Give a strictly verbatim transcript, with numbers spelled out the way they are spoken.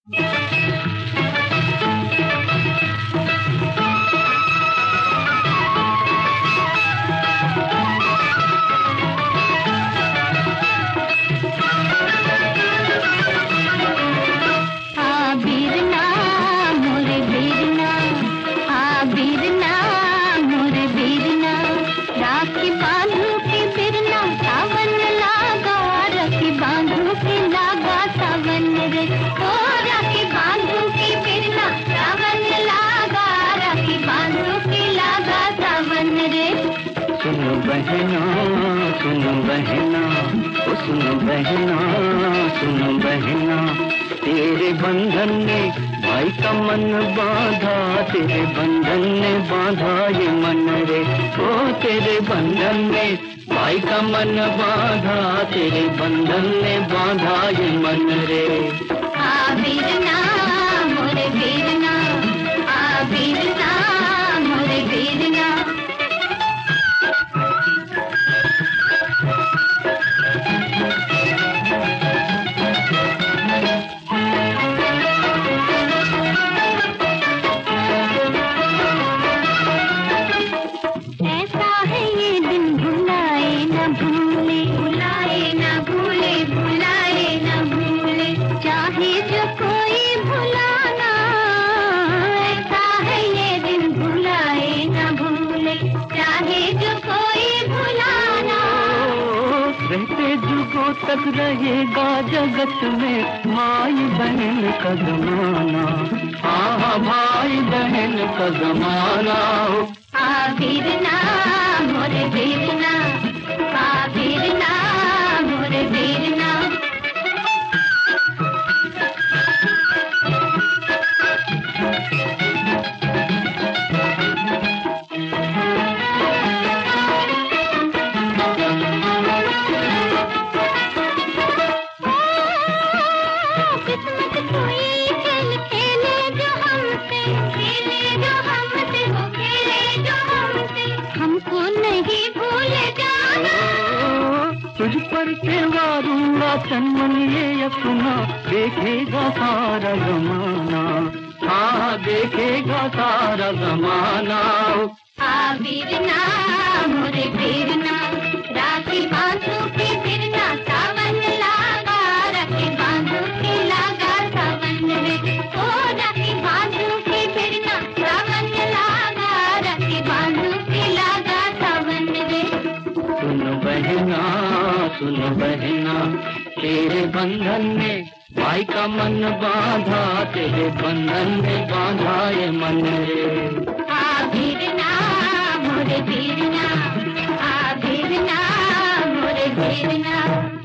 सुनो बहना सुनो बहना ओ सुनो बहना सुनो बहना, तेरे बंधन ने भाई का मन बांधा, तेरे बंधन ने बांधा ये मन रे। ओ तेरे बंधन ने भाई का मन बांधा, तेरे बंधन ने बांधा ये मन रे। आ वीरना मोरे वीरना, आ वीरना मोरे वीरना। रहते जुगों तक रहेगा जगत में भाई बहन का जमाना, हाँ भाई बहन का जमाना। आ वीरना मोरे वीरना, आ वीरना मोरे वीरना। तुझ पर त्योहारूंगा चंदन ये अपना, देखेगा सारा जमाना, हाँ देखेगा सारा जमाना। आ वीरना मोरे वीरना, राखी बांधू के फिरना, सावन लागा राखी बांधू के लागा सावन रे। ओ राखी बांधू के फिरना, सावन लागा राखी बांधू के लागा सावन रे। सुन बहना सुन बहना, तेरे बंधन ने भाई का मन बांधा, तेरे बंधन ने बांधा ये मन रे। आ वीरना मोरे वीरना, आ वीरना मोरे वीरना।